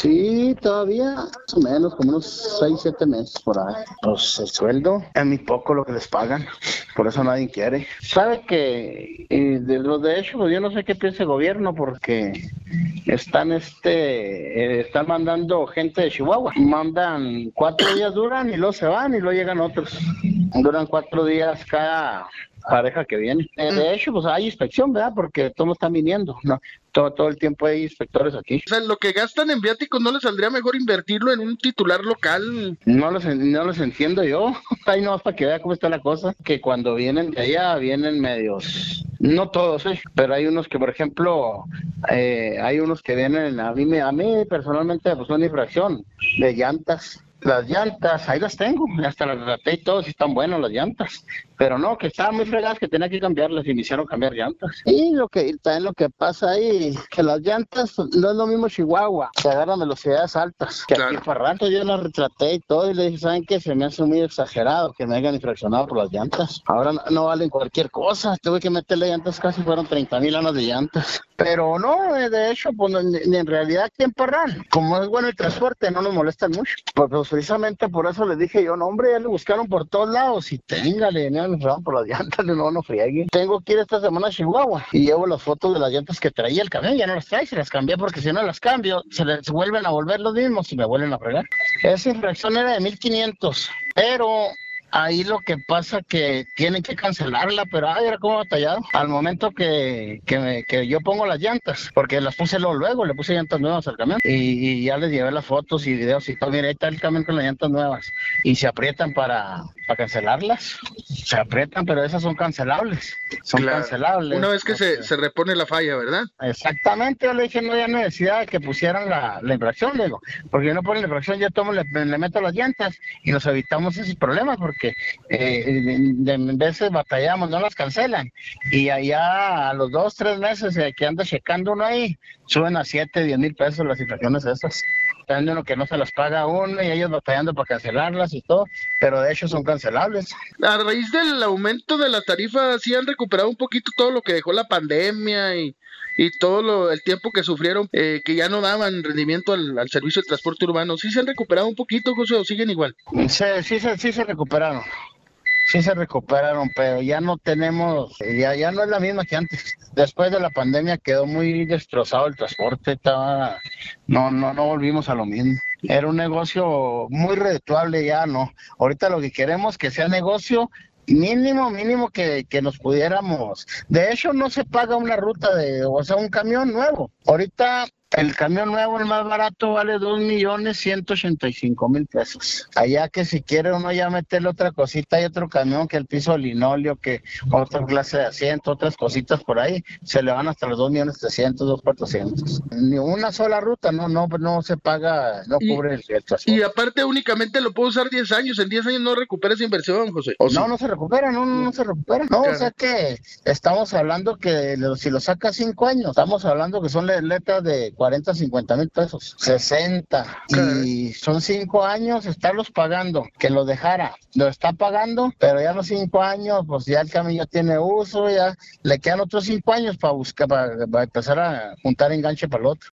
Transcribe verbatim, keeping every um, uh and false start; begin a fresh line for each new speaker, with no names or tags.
Sí, todavía más o menos, como unos seis, siete meses por ahí. Pues el sueldo es muy poco lo que les pagan, por eso nadie quiere. Sabe que eh, de lo de hecho, pues yo no sé qué piensa el gobierno, porque están este, eh, están mandando gente de Chihuahua. Mandan cuatro días duran y luego se van y luego llegan otros. Duran cuatro días cada pareja que viene. Eh, de hecho, pues hay inspección, ¿verdad? Porque todos están viniendo, ¿no? Todo, todo el tiempo hay inspectores aquí.
O sea, lo que gastan en viáticos, ¿no les saldría mejor invertirlo en un titular local?
No los, en- no los entiendo yo. Ahí no, para que vea cómo está la cosa. Que cuando vienen de allá, vienen medios. No todos, ¿eh? Pero hay unos que, por ejemplo, eh, hay unos que vienen, a mí, me, a mí personalmente, pues una infracción de llantas. Las llantas, ahí las tengo, hasta las traté y todo, sí están buenas las llantas, pero no, que estaban muy fregadas, que tenía que cambiarlas y me hicieron cambiar llantas. Y lo que y también lo que pasa ahí, que las llantas pues, no es lo mismo Chihuahua, que agarran velocidades altas, que
Claro.
aquí Farranto yo las retraté y todo, y le dije, ¿saben qué? Se me hace muy exagerado que me hayan infraccionado por las llantas. Ahora no, no valen cualquier cosa, tuve que meterle llantas, casi fueron treinta mil anas de llantas. Pero no, eh, de hecho, pues ni, ni en realidad aquí en Parral, como es bueno el transporte, no nos molestan mucho. Pues, pues, precisamente por eso les dije yo, no hombre, ya le buscaron por todos lados y téngale, ya me fregaron por las llantas, no, no friegue. Tengo que ir esta semana a Chihuahua y llevo las fotos de las llantas que traía el camión, ya no las trae, se las cambié porque si no las cambio, se les vuelven a volver los mismos y me vuelven a fregar. Esa infracción era de mil quinientos, pero ahí lo que pasa que tienen que cancelarla, pero ay, era como batallado. Al momento que, que, me- que yo pongo las llantas, porque las puse luego, luego, le puse llantas nuevas al camión y, y ya les llevé las fotos y videos y todo. Mira, ahí está el camión con las llantas nuevas y se aprietan para, para cancelarlas. Se aprietan, pero esas son cancelables. Son
Claro.
cancelables.
Una vez que se,
Este,
se repone la falla, ¿verdad?
Exactamente, yo le dije, no había necesidad de que pusieran la, la infracción, le digo, porque si no ponen la infracción, yo tomo, le, le meto las llantas y nos evitamos esos problemas, porque eh, de, de veces batallamos, no las cancelan, y allá a los dos, tres meses eh, que anda checando uno ahí, suben a siete, diez mil pesos las infracciones esas. También uno que no se las paga uno y ellos batallando para cancelarlas y todo, pero de hecho son cancelables.
A raíz del aumento de la tarifa, sí han recuperado un poquito todo lo que dejó la pandemia y, y todo lo, el tiempo que sufrieron, eh, que ya no daban rendimiento al, al servicio de transporte urbano. ¿Sí se han recuperado un poquito, José, o siguen igual?
Sí, sí, se- sí se recuperaron. Sí se recuperaron, pero ya no tenemos, ya, ya no es la misma que antes. Después de la pandemia quedó muy destrozado el transporte, estaba, no, no, no volvimos a lo mismo. Era un negocio muy redituable, ya no. Ahorita lo que queremos es que sea negocio mínimo, mínimo que, que nos pudiéramos. De hecho, no se paga una ruta de, o sea, un camión nuevo. Ahorita el camión nuevo, el más barato, vale dos millones ciento ochenta y cinco mil pesos. Allá que si quiere uno ya meterle otra cosita, hay otro camión que el piso linóleo, que otra clase de asiento, otras cositas por ahí, se le van hasta los dos millones trescientos, dos cuatrocientos. Ni una sola ruta, no, no, no se paga, no
Y,
cubre el, el
y
transporte.
aparte únicamente lo puedo usar diez años. En diez años no recupera esa inversión, José. ¿O
No,
sí?
no se recupera, no, no, no se recupera. No, o
Claro.
sea que estamos hablando que lo- si lo saca cinco años, estamos hablando que son le- letras de cuarenta, cincuenta mil pesos, sesenta.
Caray.
Y son cinco años estarlos pagando, que lo dejara, lo está pagando, pero ya los cinco años, pues ya el camión ya tiene uso, ya le quedan otros cinco años para buscar, para, para empezar a juntar enganche para el otro.